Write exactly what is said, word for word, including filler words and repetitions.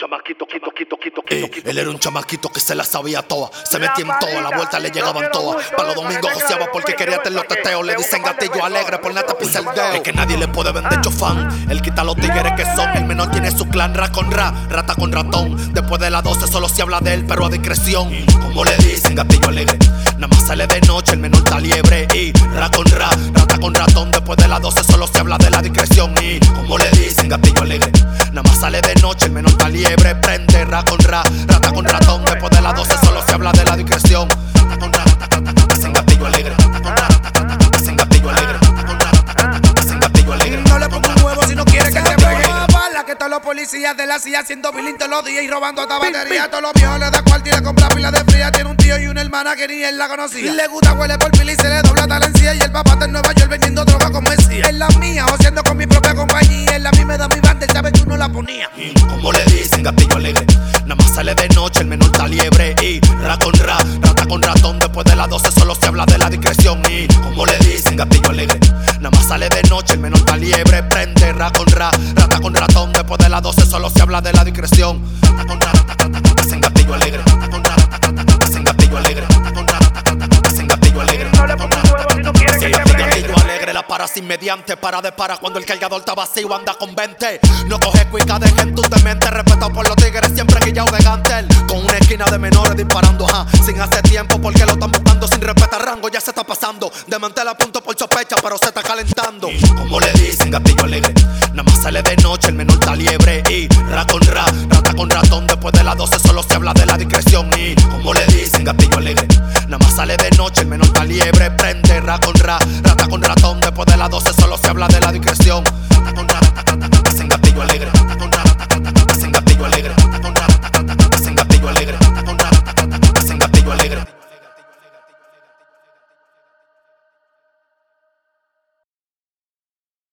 chamaquito, quito, quito, quito, Ey, quito, quito. él era un chamaquito que se la sabía toda. Se metía en toda, la vuelta le llegaban todas. Para los domingos joseaba porque quería tener los teteos. Le dicen gatillo alegre por nada te pisa el dedo. Es que nadie le puede vender chofán. Él quita los tigres que son. El menor tiene su clan, ra con ra, rata con ratón. Después de las doce solo se habla de él, pero a discreción. Como le dicen gatillo alegre, nada más sale de noche, el menor está liebre. Y ra con ra, rata con ratón. Después de las doce solo se habla de la discreción. Y como le dicen gatillo alegre, nada más sale de noche, el menor está liebre. Prende ra con ra, rata con ratón. Después de las doce solo se habla de la discreción. Rata con ra, rata, rata, rata, hacen gatillo alegre. Rata con ra, rata, rata, hacen gatillo alegre. Rata con ra, rata, rata, hacen gatillo alegre. No le pongo un huevo si no quiere que te pegue. Bala que todos los policías de la silla haciendo bilín todos los días y robando esta batería. Todos los viejos le da cuarto y le compra pila de fría. Tiene un tío y una hermana que ni él la conocía. Le gusta huele por pila y se le dobla la encía. Y el papá está en Nueva York vendiendo droga con Mesías. Es la mía, haciendo con mi propia compañía. Es la mí me da mi banda, él sabe que uno la ponía. Como le dicen gatillo alegre, nada más sale de noche, el menor está liebre. Y ra con ra, rata con ratón. Después de las doce solo se habla de la discreción. Y como le dicen gatillo alegre, nada más sale de noche, el menor está liebre. Prende ra con ra, rata con ratón. Después de las doce solo se habla de la discreción. Rata con ra, rata, rata, rata, hacen gatillo alegre. Rata con ra, rata, rata, rata, hacen gatillo alegre. Rata con ra, rata, rata, rata, hacen gatillo alegre. No le pongo un huevo si no quiere que te pegue. Gatillo alegre, la para sin mediante. Para de para cuando el cargador está vacío, anda con veinte. No coge cuica de gente, tu demente. Respetado por los tigres, siempre guillado de gantel. Con una esquina de menores disparando, ajá. Sin hace tiempo porque lo están buscando. Sin respetar rango, ya se está pasando. De mantel a punto por sospecha, pero se está calentando. Como le dicen gatillo alegre, nada más sale de noche, el menor está liebre. Y ra con ra, rata con ratón. Después de las doce solo se habla de la discreción. Y como le dicen gatillo alegre, nada más sale de noche, el menor está liebre. Prende ra con ra, rata con ratón. Después de las doce solo se habla de la discreción. Rata con ra, rata, rata, rata, hacen gatillo alegre. Rata con